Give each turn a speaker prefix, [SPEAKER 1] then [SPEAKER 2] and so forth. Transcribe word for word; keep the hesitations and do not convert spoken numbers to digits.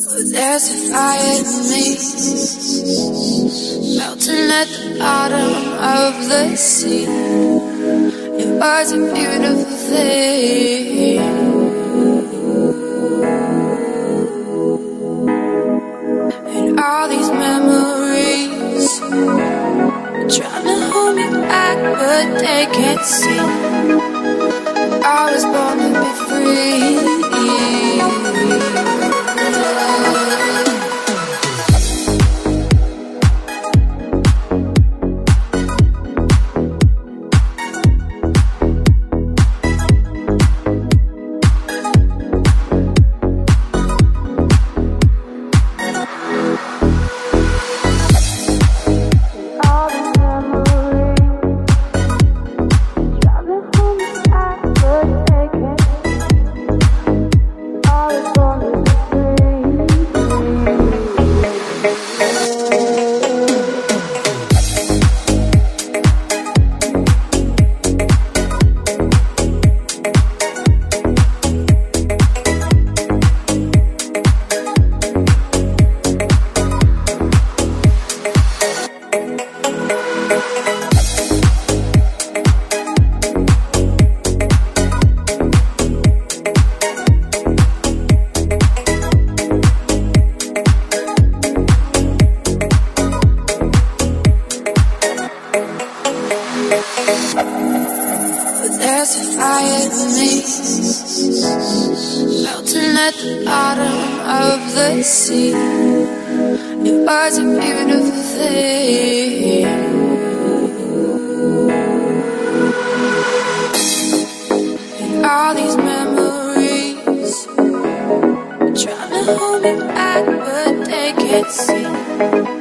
[SPEAKER 1] There's a fire in me, melting at the bottom of the sea. It was a beautiful thing. And all these memories trying to hold me back, but they can't see I was born to be free. There's a fire in me, melting at the bottom of the sea. It was a beautiful thing. And all these memories trying to hold me back, but they can't see